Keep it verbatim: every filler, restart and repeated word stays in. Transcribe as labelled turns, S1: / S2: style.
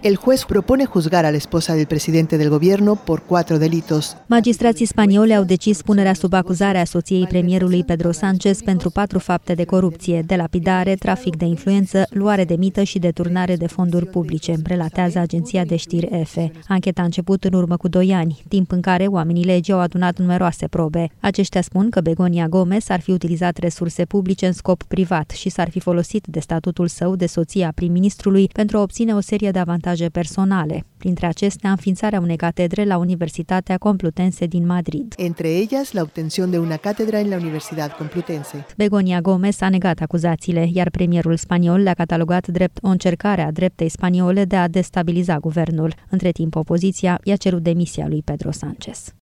S1: El juez propone juzgar a la esposa del presidente del gobierno por cuatro delitos.
S2: Magistrații spanioli au decis punerea sub acuzare a soției premierului Pedro Sánchez pentru patru fapte de corupție, de lapidare, trafic de influență, luare de mită și deturnare de fonduri publice, relatează agenția de știri E F E. Ancheta a început în urmă cu doi ani, timp în care oamenii legii au adunat numeroase probe. Aceștia spun că Begoña Gómez ar fi utilizat resurse publice în scop privat și s-ar fi folosit de statutul său de soție a prim-ministrului pentru a obține o serie de avantaje personale, printre acestea înființarea unei catedre la Universitatea Complutense din Madrid.
S1: Entre ellas, la obtención de una cátedra en la Universidad Complutense.
S2: Begoña Gómez a negat acuzațiile, iar premierul spaniol le-a catalogat drept o încercare a dreptei spaniole de a destabiliza guvernul. Între timp, opoziția i-a cerut demisia lui Pedro Sánchez.